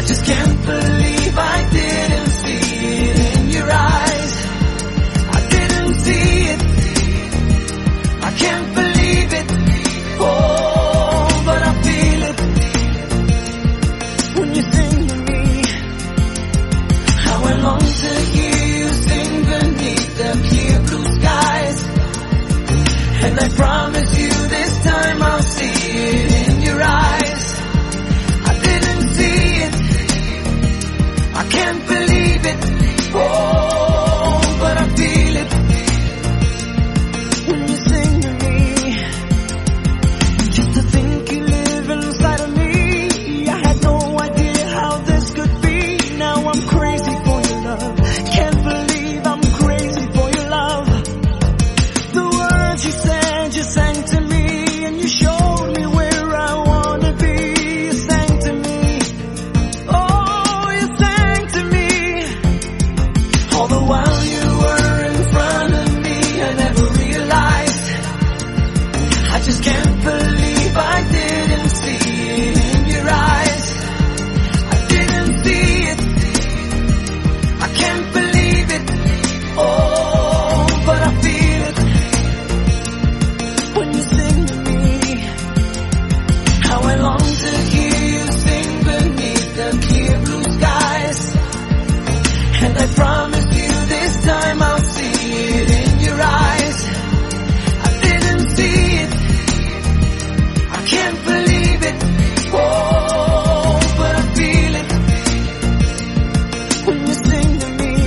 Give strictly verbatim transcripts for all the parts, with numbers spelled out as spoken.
just can't believe I didn't see it in your eyes. I didn't see it. I can't believe it. Oh, but I feel it when you sing to me. How I long to hear you sing beneath the clear blue skies. And I promise you this time I'll see it in your eyes. I didn't see it. I can't believe it. Oh, but I feel it when you sing to me. Just to think you live inside of me, I had no idea how this could be. Now I'm crazy for your love. Can't believe I'm crazy for your love. The words you said, you sang to me, and you showed me where I wanna be. You sang to me. Oh, you sang to me. All the while you were in front of me, I never realized. I just can't believe I didn't see it in your eyes. I didn't see it. I can't believe it. Oh, but I feel it when you sing to me. How I long to hear you sing beneath the clear blue skies. And I promise you this time I'll see it in your eyes. I didn't see it. I can't believe it. Oh, but I feel it when you sing to me.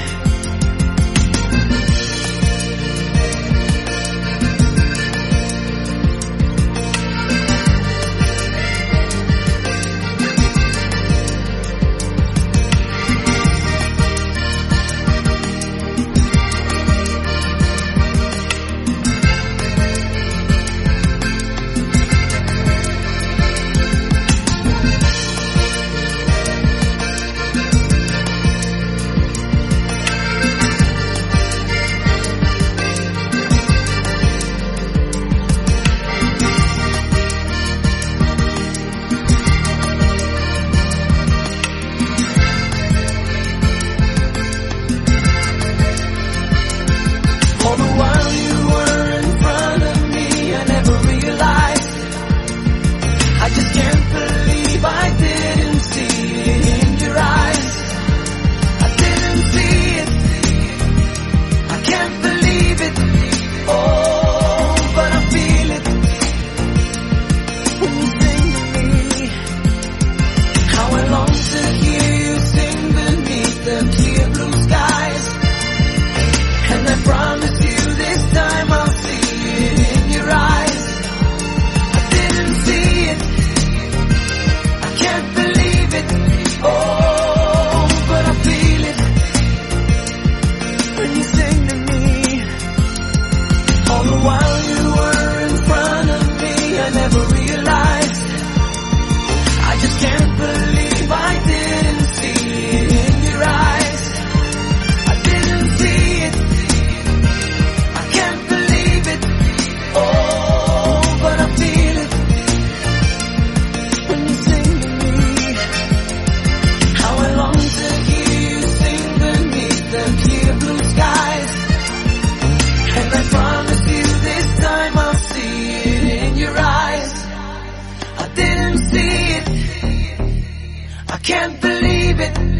All the while you were in front of me, I never realized. I just can't believe I didn't see it in your eyes. I didn't see it. I can't believe it. Oh, but I feel it when you sing to me. How I long to hear you sing beneath the clear blue skies. And I promise you this time I'll see it in your eyes. I didn't see it. I can't believe it. Oh, but I feel it when you sing to me. All the while you were in front of me, I never realized. I just can't believe I didn't see it in your eyes. I didn't see it. I can't believe it. Oh, but I feel it when you sing to me. How I long to hear you sing beneath the clear blue skies. And I promise you this time I'll see it in your eyes. I didn't see it. I can't believe it.